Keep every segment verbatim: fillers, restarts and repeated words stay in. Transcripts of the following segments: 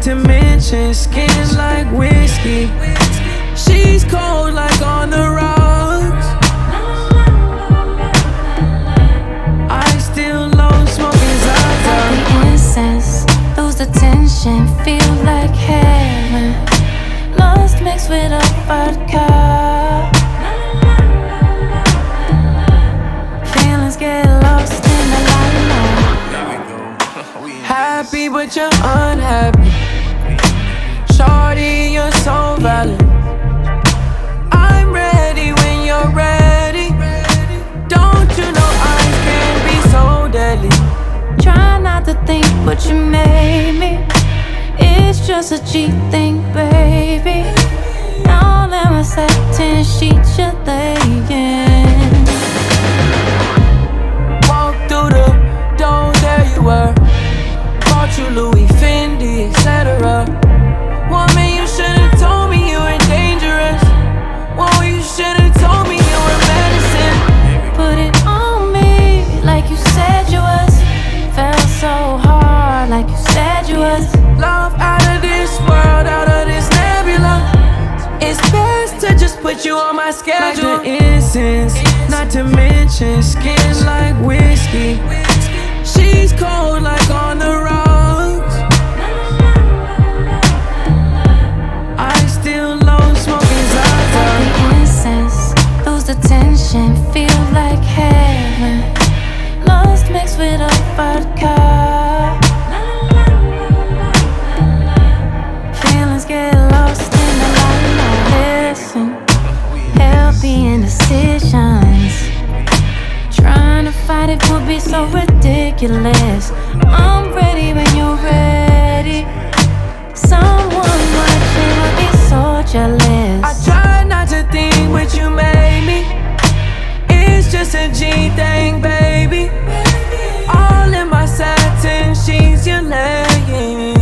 Not to mention skin like whiskey. She's cold like on the rocks. I still love smoking Zaza. The incense, lose the tension, feel like heaven. Lost mixed with a vodka. Feelings get lost in the light. Happy but you're unhappy. Shorty, you're so valid. I'm ready when you're ready. Don't you know eyes can be so deadly? Try not to think what you made me. It's just a cheap thing, baby. All in my satin sheets you're laying. Walk through the door, there you were. Bought you Louis, Fendi, et cetera. Woman, you should've told me you were dangerous. Woman, you should've told me you were medicine. Put it on me like you said you was. Felt so hard like you said you was. Love out of this world, out of this nebula. It's best to just put you on my schedule. Like the incense, not to mention skin like whiskey. She's cold like on the rocks. I still love smoking Zaza. The incense, lose the tension, feel like heaven. Lost mixed with a vodka. Feelings get lost in the light. Listen, healthy indecisions. Trying to fight it would be so ridiculous. I'm ready when you're ready. Someone watching would be so jealous. I try not to think what you made me. It's just a G thing, baby. All in my satin sheets you're laying.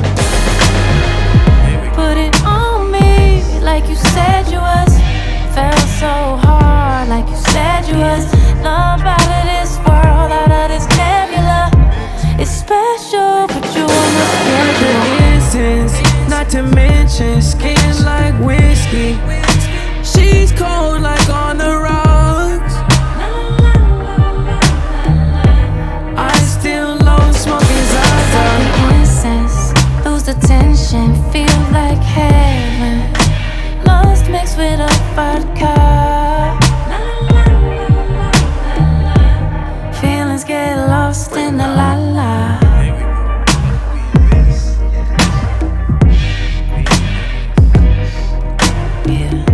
Put it on me like you said you was. Felt so hard like you said you was. Love out of this world, out of this nebula. It's special, but you almost Like get the incense, not to mention skin like whiskey. She's cold like on the rocks. I still love smoking Zaza. the incense, lose the tension, feel like heaven. Lost mixed with a vodka. Feelings get lost in the la la. Yeah.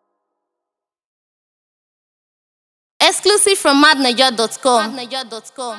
Exclusive from madniger dot com.